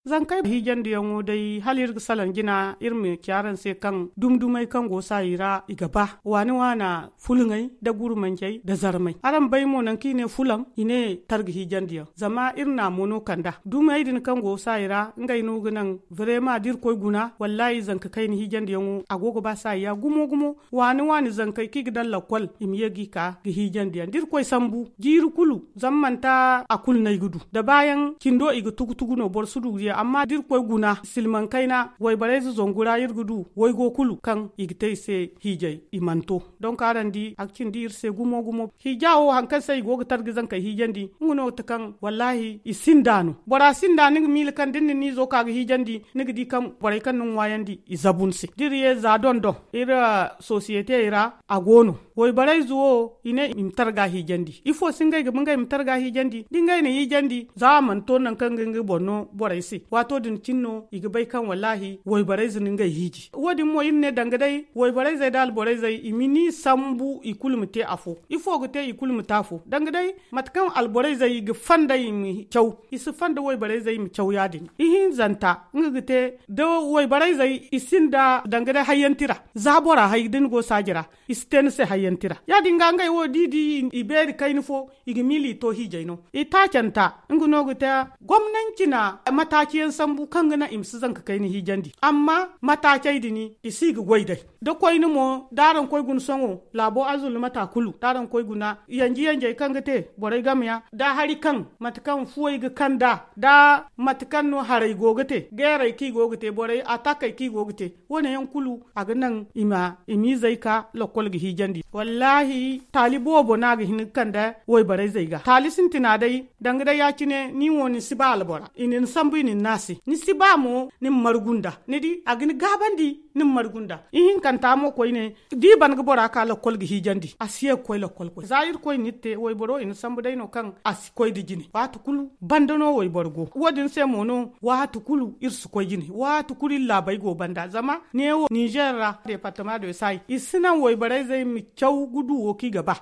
zan kai hijan da yango dai halir salan gina irme kyaran se kan dumdumai kan go sayira igaba wani wana fulngai da gurmanjai da zarmai aran bai mo nan kine fulan ine targi hijan dia zama irna mono kanda dumai din kan go sayira ngai no gunan vrema dir koy guna wallahi zan ka kai ni hijan da yango agogo ba saya gumo wani zan kai ki gidan lakwal imyegi ka gi hijan dia dir koy sambu jiru kulu zammanta akul nay gudu da bayan kindo igu tugutugu no bor sudu amma dir koy guna silman kaina way bare zongura yirgudu way go kulu kan igitay se hijay imanto donc arandi akcin dir se gumo hijawo hankan sai go tar gizan kai hijandi nguno takan wallahi isindanu bora sindani mil kan din ni zo ka hijandi nigdi kam bare kan nun wayandi izabunsi dir ye za dondo ira societe ira agono way bare zuwo ine imtarga hijandi ifo singay ga mangay imtarga hijandi dingay ne hijandi za man to nan kan ngi bonno boraisi wato din cinno igbai kan wallahi way bare zinin ga hiji wodi mo inne dangadai way bare zai dal bare zai imini sambu ikulmute afo ifo gute ikulmuta afo dangadai matkan albore zai ga fanda mi chaw isu fanda way bare zai mi chaw yadin ihin zanta ngite do way bare zai isinda dangadai hayantira zabora haydin go sajira isten se hayantira yadin ngai wo didi iberi kainfo igmili to hijaino ita canta nguno gute gwamnati na matakiyan sambu kan gana imsu zan ka kai ni hijandi amma matakai dini isi ga goidai da koi ni mo daran koi gun songo labo azul mata kulu daran koi guna yanje kan gate borai gamya da hari kan matakan fuwai ga kanda da matakan no harai gogate gerai ki gogate borai atakai ki gogate wona yan kulu aga nan imi zai ka lokol ga hijandi wallahi talibo bona ga hin kanda woi barai zai ga talisin tinadai dangada ya cine ni woni siba albora inin sambu inin nasi ni siba mo ni margunda ni di agini gabandi ni margunda ihin kanta mo koy ne di ban ga bora ka lokol gi hijandi asiye koy lokol koy zair koy nitte woy boro in sambu dai no kan as koy di jini watu kulu bandano woy borgo wodin se mono watu kulu irsu koy jini watu kuli labai go banda zama ne wo Niger departement de sai isina woy bare zai mi chaw gudu wo ki gaba